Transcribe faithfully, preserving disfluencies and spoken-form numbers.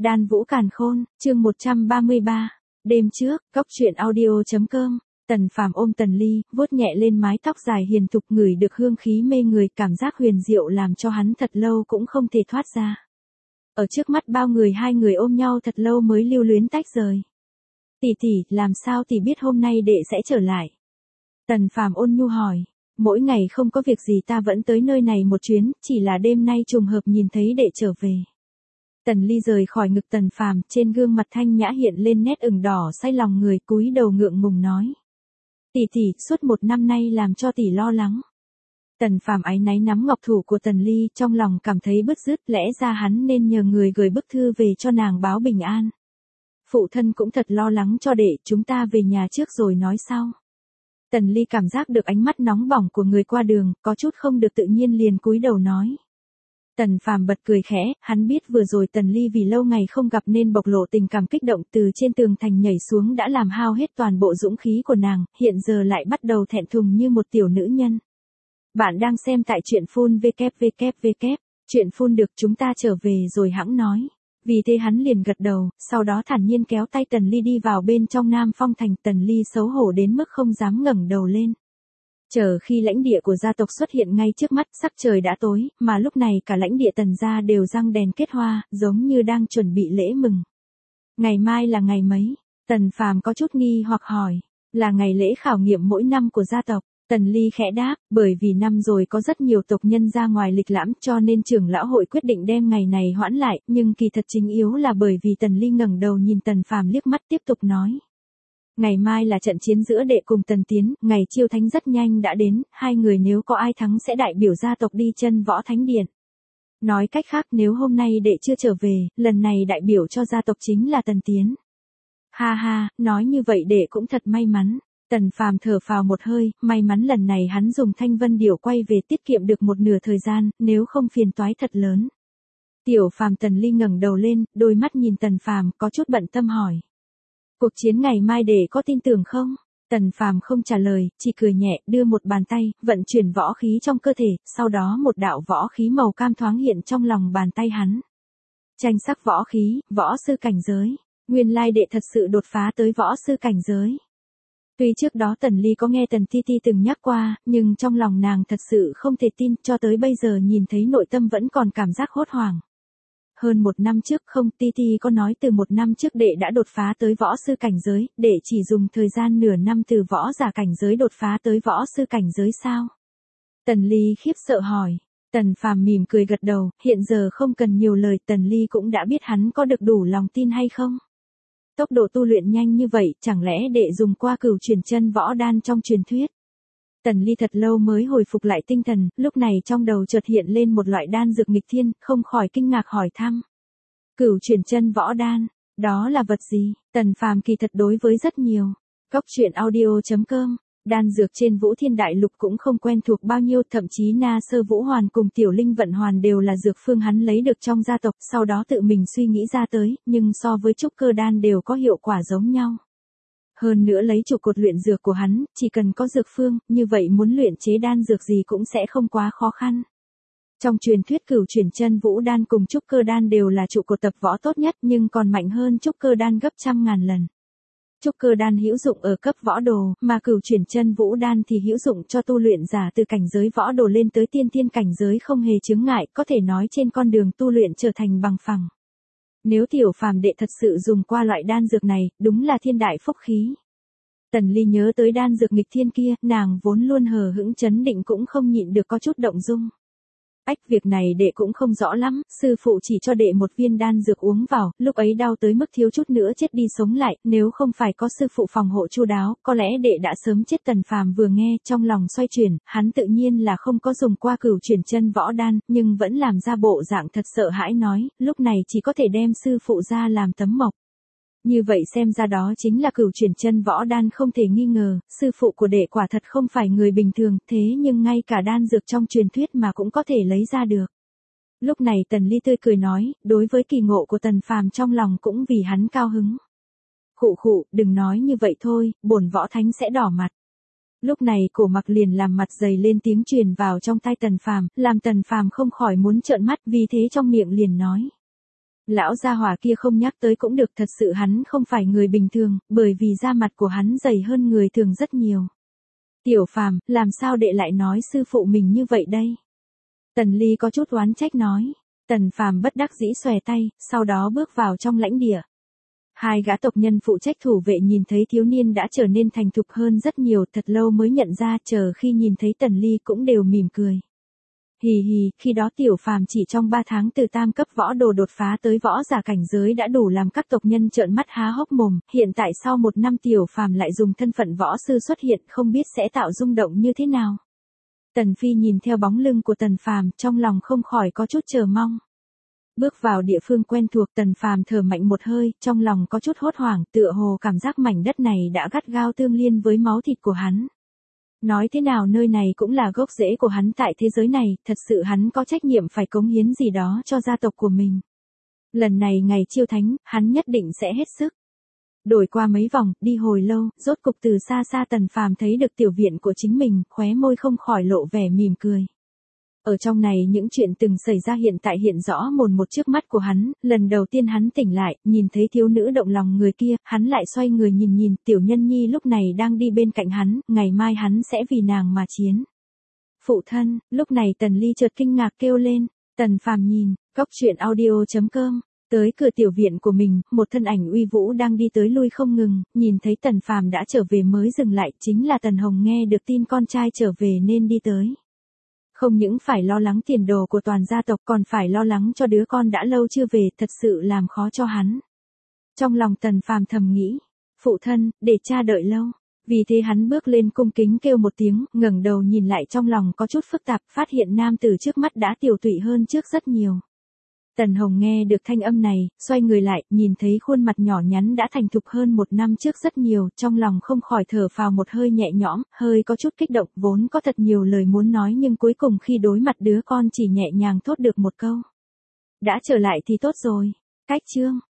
Đan Vũ Càn Khôn, chương một trăm ba mươi ba. Đêm trước, góc truyện audio.com. Tần Phàm ôm Tần Ly, vuốt nhẹ lên mái tóc dài hiền thục, ngửi được hương khí mê người, cảm giác huyền diệu làm cho hắn thật lâu cũng không thể thoát ra. Ở trước mắt bao người, hai người ôm nhau thật lâu mới lưu luyến tách rời. Tỷ tỷ, làm sao tỷ biết hôm nay đệ sẽ trở lại? Tần Phàm ôn nhu hỏi. Mỗi ngày không có việc gì ta vẫn tới nơi này một chuyến, chỉ là đêm nay trùng hợp nhìn thấy đệ trở về. Tần Ly rời khỏi ngực Tần Phàm, trên gương mặt thanh nhã hiện lên nét ửng đỏ say lòng người, cúi đầu ngượng ngùng nói. Tỷ tỷ, suốt một năm nay làm cho tỷ lo lắng. Tần Phàm áy náy nắm ngọc thủ của Tần Ly, trong lòng cảm thấy bứt rứt, lẽ ra hắn nên nhờ người gửi bức thư về cho nàng báo bình an. Phụ thân cũng thật lo lắng cho đệ, chúng ta về nhà trước rồi nói sau. Tần Ly cảm giác được ánh mắt nóng bỏng của người qua đường, có chút không được tự nhiên liền cúi đầu nói. Tần Phàm bật cười khẽ, hắn biết vừa rồi Tần Ly vì lâu ngày không gặp nên bộc lộ tình cảm kích động, từ trên tường thành nhảy xuống đã làm hao hết toàn bộ dũng khí của nàng, hiện giờ lại bắt đầu thẹn thùng như một tiểu nữ nhân. Bạn đang xem tại truyện phun vê kép vê kép vê kép, truyện phun được chúng ta trở về rồi hẵng nói. Vì thế hắn liền gật đầu, sau đó thản nhiên kéo tay Tần Ly đi vào bên trong Nam Phong thành. Tần Ly xấu hổ đến mức không dám ngẩng đầu lên. Chờ khi lãnh địa của gia tộc xuất hiện ngay trước mắt, sắc trời đã tối, mà lúc này cả lãnh địa Tần gia đều răng đèn kết hoa, giống như đang chuẩn bị lễ mừng. Ngày mai là ngày mấy? Tần Phàm có chút nghi hoặc hỏi. Là ngày lễ khảo nghiệm mỗi năm của gia tộc. Tần Ly khẽ đáp, bởi vì năm rồi có rất nhiều tộc nhân ra ngoài lịch lãm cho nên trưởng lão hội quyết định đem ngày này hoãn lại, nhưng kỳ thật chính yếu là bởi vì Tần Ly ngẩng đầu nhìn Tần Phàm liếc mắt tiếp tục nói. Ngày mai là trận chiến giữa đệ cùng Tần Tiến, ngày chiêu thánh rất nhanh đã đến, hai người nếu có ai thắng sẽ đại biểu gia tộc đi chân võ thánh điện. Nói cách khác, nếu hôm nay đệ chưa trở về, lần này đại biểu cho gia tộc chính là Tần Tiến. Ha ha, nói như vậy đệ cũng thật may mắn. Tần Phàm thở phào một hơi, may mắn lần này hắn dùng Thanh Vân Điểu quay về tiết kiệm được một nửa thời gian, nếu không phiền toái thật lớn. Tiểu Phàm. Tần Ly ngẩng đầu lên, đôi mắt nhìn Tần Phàm có chút bận tâm hỏi. Cuộc chiến ngày mai đệ có tin tưởng không? Tần Phàm không trả lời, chỉ cười nhẹ, đưa một bàn tay, vận chuyển võ khí trong cơ thể, sau đó một đạo võ khí màu cam thoáng hiện trong lòng bàn tay hắn. Tranh sắc võ khí, võ sư cảnh giới. Nguyên lai đệ thật sự đột phá tới võ sư cảnh giới. Tuy trước đó Tần Ly có nghe Tần Ti Ti từng nhắc qua, nhưng trong lòng nàng thật sự không thể tin, cho tới bây giờ nhìn thấy nội tâm vẫn còn cảm giác hốt hoảng. Hơn một năm trước không, Ti Ti có nói từ một năm trước đệ đã đột phá tới võ sư cảnh giới, đệ chỉ dùng thời gian nửa năm từ võ giả cảnh giới đột phá tới võ sư cảnh giới sao? Tần Ly khiếp sợ hỏi. Tần Phàm mỉm cười gật đầu, hiện giờ không cần nhiều lời, Tần Ly cũng đã biết hắn có được đủ lòng tin hay không. Tốc độ tu luyện nhanh như vậy, chẳng lẽ đệ dùng qua cửu chuyển chân võ đan trong truyền thuyết? Tần Ly thật lâu mới hồi phục lại tinh thần, lúc này trong đầu chợt hiện lên một loại đan dược nghịch thiên, không khỏi kinh ngạc hỏi thăm. Cửu chuyển chân võ đan, đó là vật gì? Tần Phàm kỳ thật đối với rất nhiều. Góc truyện audio.com. Đan dược trên Vũ Thiên Đại Lục cũng không quen thuộc bao nhiêu, thậm chí Na Sơ Vũ Hoàn cùng Tiểu Linh Vận Hoàn đều là dược phương hắn lấy được trong gia tộc, sau đó tự mình suy nghĩ ra tới, nhưng so với trúc cơ đan đều có hiệu quả giống nhau. Hơn nữa lấy trụ cột luyện dược của hắn, chỉ cần có dược phương, như vậy muốn luyện chế đan dược gì cũng sẽ không quá khó khăn. Trong truyền thuyết cửu chuyển chân vũ đan cùng trúc cơ đan đều là trụ cột tập võ tốt nhất, nhưng còn mạnh hơn trúc cơ đan gấp trăm ngàn lần. Trúc cơ đan hữu dụng ở cấp võ đồ, mà cửu chuyển chân vũ đan thì hữu dụng cho tu luyện giả từ cảnh giới võ đồ lên tới tiên tiên cảnh giới không hề chướng ngại, có thể nói trên con đường tu luyện trở thành bằng phẳng. Nếu Tiểu Phàm đệ thật sự dùng qua loại đan dược này, đúng là thiên đại phúc khí. Tần Ly nhớ tới đan dược nghịch thiên kia, nàng vốn luôn hờ hững trấn định cũng không nhịn được có chút động dung. Ách, việc này đệ cũng không rõ lắm, sư phụ chỉ cho đệ một viên đan dược uống vào, lúc ấy đau tới mức thiếu chút nữa chết đi sống lại, nếu không phải có sư phụ phòng hộ chu đáo, có lẽ đệ đã sớm chết. Tần Phàm vừa nghe, trong lòng xoay chuyển, hắn tự nhiên là không có dùng qua cửu chuyển chân võ đan, nhưng vẫn làm ra bộ dạng thật sợ hãi nói, lúc này chỉ có thể đem sư phụ ra làm tấm mộc. Như vậy xem ra đó chính là cửu chuyển chân võ đan không thể nghi ngờ, sư phụ của đệ quả thật không phải người bình thường, thế nhưng ngay cả đan dược trong truyền thuyết mà cũng có thể lấy ra được. Lúc này Tần Ly tươi cười nói, đối với kỳ ngộ của Tần Phàm trong lòng cũng vì hắn cao hứng. Khụ khụ, đừng nói như vậy thôi, bổn võ thánh sẽ đỏ mặt. Lúc này Cổ Mặc liền làm mặt dày lên tiếng truyền vào trong tai Tần Phàm, làm Tần Phàm không khỏi muốn trợn mắt, vì thế trong miệng liền nói. Lão gia hỏa kia không nhắc tới cũng được, thật sự hắn không phải người bình thường, bởi vì da mặt của hắn dày hơn người thường rất nhiều. Tiểu Phàm, làm sao đệ lại nói sư phụ mình như vậy đây? Tần Ly có chút oán trách nói. Tần Phàm bất đắc dĩ xòe tay, sau đó bước vào trong lãnh địa. Hai gã tộc nhân phụ trách thủ vệ nhìn thấy thiếu niên đã trở nên thành thục hơn rất nhiều, thật lâu mới nhận ra, chờ khi nhìn thấy Tần Ly cũng đều mỉm cười. Hì hì, khi đó Tiểu Phàm chỉ trong ba tháng từ tam cấp võ đồ đột phá tới võ giả cảnh giới đã đủ làm các tộc nhân trợn mắt há hốc mồm, hiện tại sau một năm Tiểu Phàm lại dùng thân phận võ sư xuất hiện, không biết sẽ tạo rung động như thế nào. Tần Phi nhìn theo bóng lưng của Tần Phàm, trong lòng không khỏi có chút chờ mong. Bước vào địa phương quen thuộc, Tần Phàm thở mạnh một hơi, trong lòng có chút hốt hoảng, tựa hồ cảm giác mảnh đất này đã gắt gao tương liên với máu thịt của hắn. Nói thế nào nơi này cũng là gốc rễ của hắn tại thế giới này, thật sự hắn có trách nhiệm phải cống hiến gì đó cho gia tộc của mình. Lần này ngày chiêu thánh, hắn nhất định sẽ hết sức. Đổi qua mấy vòng, đi hồi lâu, rốt cục từ xa xa Tần Phàm thấy được tiểu viện của chính mình, khóe môi không khỏi lộ vẻ mỉm cười. Ở trong này những chuyện từng xảy ra hiện tại hiện rõ mồn một trước mắt của hắn, lần đầu tiên hắn tỉnh lại, nhìn thấy thiếu nữ động lòng người kia, hắn lại xoay người nhìn nhìn, tiểu nhân nhi lúc này đang đi bên cạnh hắn, ngày mai hắn sẽ vì nàng mà chiến. Phụ thân, lúc này Tần Ly chợt kinh ngạc kêu lên. Tần Phàm nhìn, cóc truyện audio chấm com. Tới cửa tiểu viện của mình, một thân ảnh uy vũ đang đi tới lui không ngừng, nhìn thấy Tần Phàm đã trở về mới dừng lại, chính là Tần Hồng nghe được tin con trai trở về nên đi tới. Không những phải lo lắng tiền đồ của toàn gia tộc còn phải lo lắng cho đứa con đã lâu chưa về, thật sự làm khó cho hắn. Trong lòng Tần Phàm thầm nghĩ, phụ thân, để cha đợi lâu. Vì thế hắn bước lên cung kính kêu một tiếng, ngẩng đầu nhìn lại trong lòng có chút phức tạp, phát hiện nam tử trước mắt đã tiểu tụy hơn trước rất nhiều. Tần Hồng nghe được thanh âm này, xoay người lại, nhìn thấy khuôn mặt nhỏ nhắn đã thành thục hơn một năm trước rất nhiều, trong lòng không khỏi thở phào một hơi nhẹ nhõm, hơi có chút kích động, vốn có thật nhiều lời muốn nói nhưng cuối cùng khi đối mặt đứa con chỉ nhẹ nhàng thốt được một câu. Đã trở lại thì tốt rồi. Cách chương